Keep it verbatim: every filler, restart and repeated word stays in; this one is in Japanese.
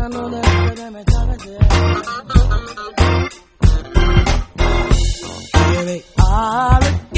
なのでそれめ食べて君ある